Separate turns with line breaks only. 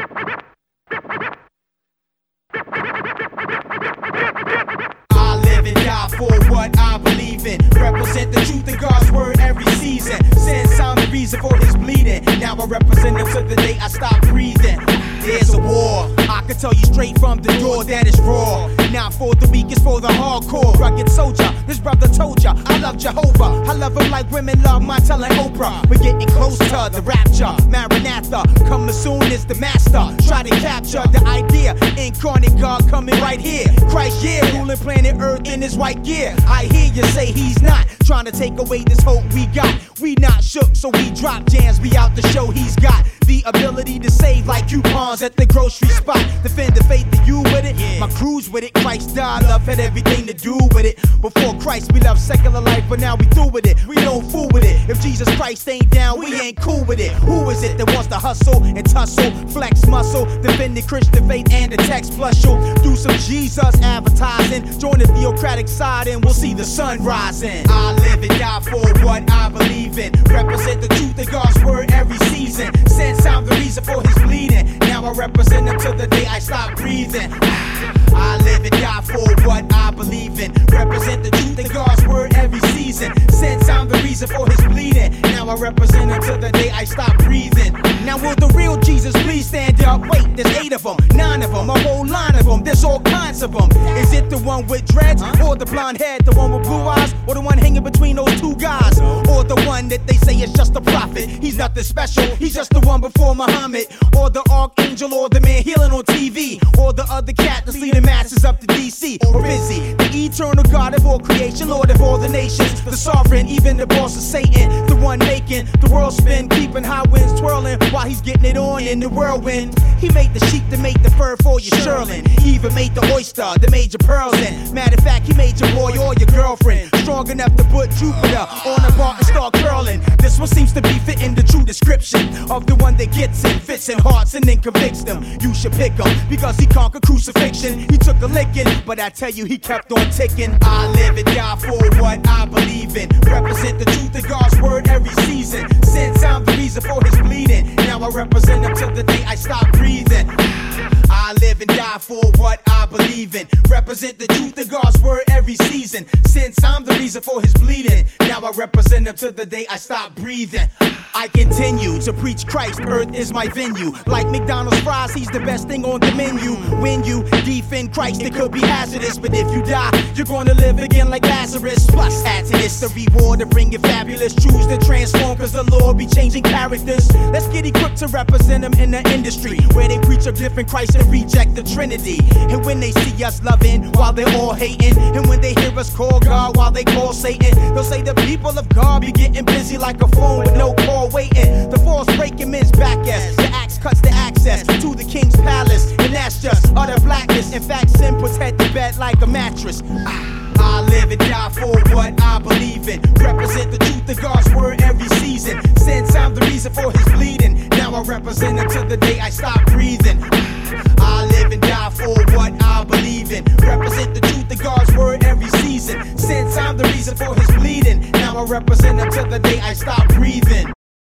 I live and die for what I believe in. Represent the truth in God's word every season. Since I'm the reason for his bleeding, now I represent him to the day I stop breathing. There's a war, I can tell you straight from the door that it's raw. Not for the weak, it's for the hardcore. Rugged soldier, this brother told ya, I love Jehovah. I love him like women love my telling Oprah. We're getting close to the rapture. Maranatha, coming soon is the master. Try to capture the idea. Incarnate God coming right here. Christ, yeah, ruling planet Earth in his white gear. I hear you say he's not trying to take away this hope we got. We not shook, so we drop jams. We out to show he's got the ability to save like coupons at the grocery spot. Defend the faith of you with it. My crew's with it. Christ died, love had everything to do with it. Before Christ, we loved secular life, but now we through with it. We don't fool with it. If Jesus Christ ain't down, we ain't cool with it. Who is it that wants to hustle and tussle, flex muscle, defend the Christian faith and the text plus you'll do some Jesus advertising. Join the theocratic side and we'll see the sun rising. I live and die for what I believe in. Represent the truth of God's word every season. Since I'm the reason for his bleeding, now I represent him till the day I stop breathing. I live and die for what I believe in. Represent the truth in God's word every season. Since I'm the reason for his bleeding, now I represent him till the day I stop breathing. Now will the real Jesus please stand up? Wait, there's 8 of them, 9 of them, a whole line of them. There's all kinds of them. Is it the one with dreads, or the blonde head, the one with blue eyes, or the one hanging between those two guys, or the one that they say is just a prophet? He's nothing special, he's just the one before Muhammad, or the archangel, or the man healing on TV, or the other cat that's leading masses up to DC, or is he the eternal God of all creation, Lord of all the nations, the sovereign, even the boss of Satan, the one making the world spin, keeping high winds twirling while he's getting it on in the whirlwind? He made the sheep to make the fur for your shearling. He even made the oyster that made your pearls in. Matter of fact, he made your boy or your girlfriend strong enough to put Jupiter on a bar and start curling. This one seems to be fitting the true description of the one that gets in, fits in hearts and then convicts them. You should pick him because he conquered crucifixion. He took a licking, but I tell you he kept on ticking. I live and die for what I believe in. Represent the truth of God's word every season. Since I'm the reason for his bleeding, now I represent him till the day I stop breathing. I live and die for what I believe in. Represent the truth of God's word every season. Since I'm the reason for his bleeding, now I represent him till the day I stop breathing. I continue to preach Christ, earth is my venue. Like McDonald's fries, he's the best thing on the menu. When you defend Christ, it could be hazardous, but if you die, you're gonna live again like Lazarus. Plus, add to this the reward of bringing fabulous truths that transform, cause the Lord be changing characters. Let's get equipped to represent him in the industry, where they preach a different Christ and reject the Trinity. And when they see us loving while they're all hating, and when they hear us call God while they call Satan, they'll say the people of God be getting busy like a phone with no call waiting. The false breaking men's back ass, the axe cuts the access to the king's palace, and that's just utter blackness. In fact, sin puts head to bed like a mattress. I live and die for what I believe in. Represent the truth of God's word every season. Since I'm the reason for his bleeding, now I represent him till the day I stop breathing. I live and die for what I believe in. Represent the truth of God's word every season. Since I'm the reason for his bleeding, now I represent him till the day I stop